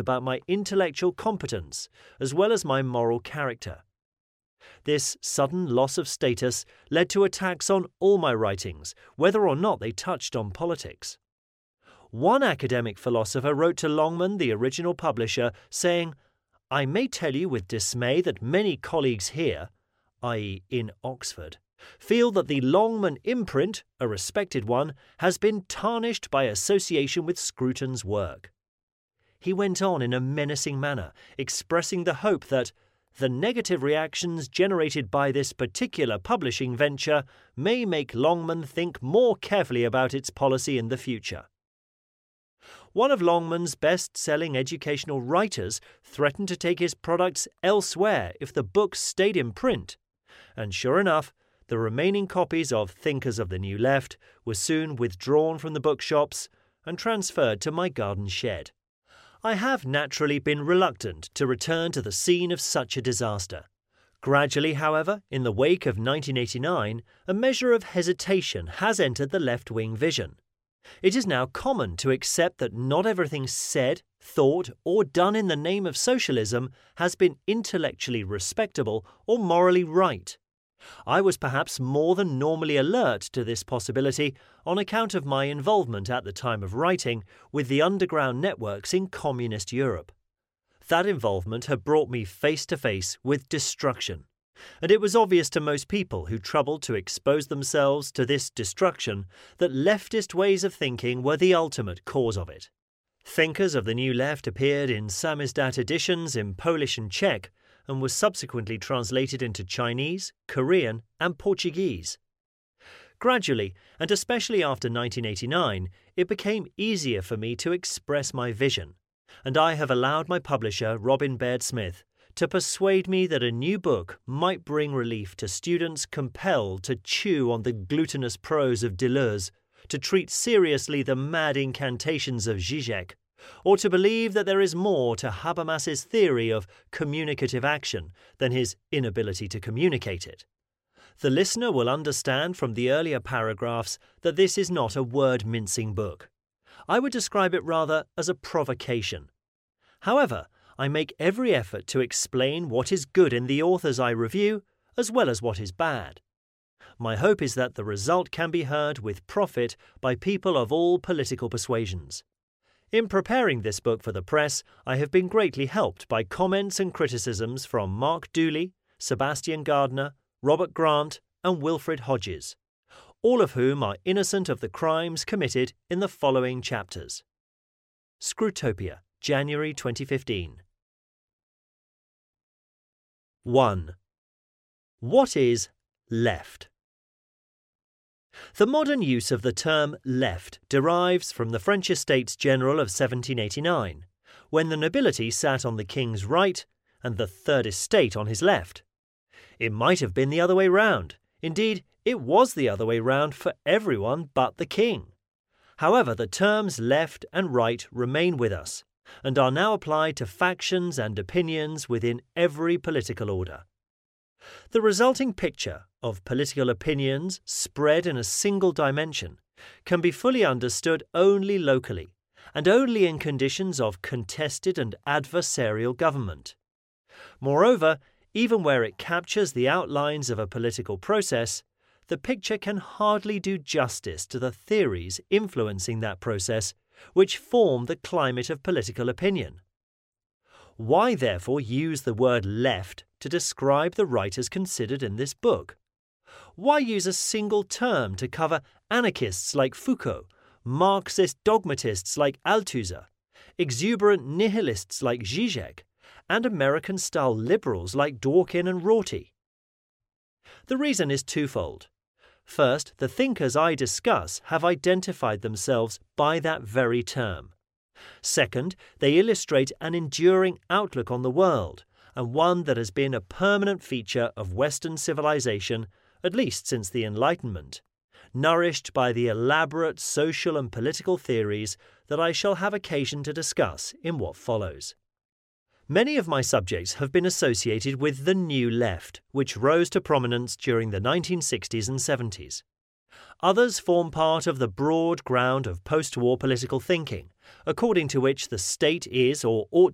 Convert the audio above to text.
about my intellectual competence as well as my moral character. This sudden loss of status led to attacks on all my writings, whether or not they touched on politics. One academic philosopher wrote to Longman, the original publisher, saying, "I may tell you with dismay that many colleagues here," i.e. in Oxford, "feel that the Longman imprint, a respected one, has been tarnished by association with Scruton's work." He went on in a menacing manner, expressing the hope that the negative reactions generated by this particular publishing venture may make Longman think more carefully about its policy in the future. One of Longman's best-selling educational writers threatened to take his products elsewhere if the book stayed in print, and sure enough, the remaining copies of Thinkers of the New Left were soon withdrawn from the bookshops and transferred to my garden shed. I have naturally been reluctant to return to the scene of such a disaster. Gradually, however, in the wake of 1989, a measure of hesitation has entered the left-wing vision. It is now common to accept that not everything said, thought, or done in the name of socialism has been intellectually respectable or morally right. I was perhaps more than normally alert to this possibility on account of my involvement at the time of writing with the underground networks in communist Europe. That involvement had brought me face to face with destruction, and it was obvious to most people who troubled to expose themselves to this destruction that leftist ways of thinking were the ultimate cause of it. Thinkers of the New Left appeared in samizdat editions in Polish and Czech, and was subsequently translated into Chinese, Korean, and Portuguese. Gradually, and especially after 1989, it became easier for me to express my vision, and I have allowed my publisher, Robin Baird Smith, to persuade me that a new book might bring relief to students compelled to chew on the glutinous prose of Deleuze, to treat seriously the mad incantations of Zizek, or to believe that there is more to Habermas's theory of communicative action than his inability to communicate it. The listener will understand from the earlier paragraphs that this is not a word-mincing book. I would describe it rather as a provocation. However, I make every effort to explain what is good in the authors I review, as well as what is bad. My hope is that the result can be heard with profit by people of all political persuasions. In preparing this book for the press, I have been greatly helped by comments and criticisms from Mark Dooley, Sebastian Gardner, Robert Grant, and Wilfred Hodges, all of whom are innocent of the crimes committed in the following chapters. Scrutopia, January 2015. 1. What is left? The modern use of the term left derives from the French Estates General of 1789, when the nobility sat on the king's right and the Third Estate on his left. It might have been the other way round. Indeed, it was the other way round for everyone but the king. However, the terms left and right remain with us, and are now applied to factions and opinions within every political order. The resulting picture of political opinions spread in a single dimension can be fully understood only locally, and only in conditions of contested and adversarial government. Moreover, even where it captures the outlines of a political process, the picture can hardly do justice to the theories influencing that process, which form the climate of political opinion. Why, therefore, use the word left to describe the writers considered in this book? Why use a single term to cover anarchists like Foucault, Marxist dogmatists like Althusser, exuberant nihilists like Zizek, and American-style liberals like Dworkin and Rorty? The reason is twofold. First, the thinkers I discuss have identified themselves by that very term. Second, they illustrate an enduring outlook on the world, and one that has been a permanent feature of Western civilization, at least since the Enlightenment, nourished by the elaborate social and political theories that I shall have occasion to discuss in what follows. Many of my subjects have been associated with the New Left, which rose to prominence during the 1960s and 70s. Others form part of the broad ground of post-war political thinking, according to which the state is or ought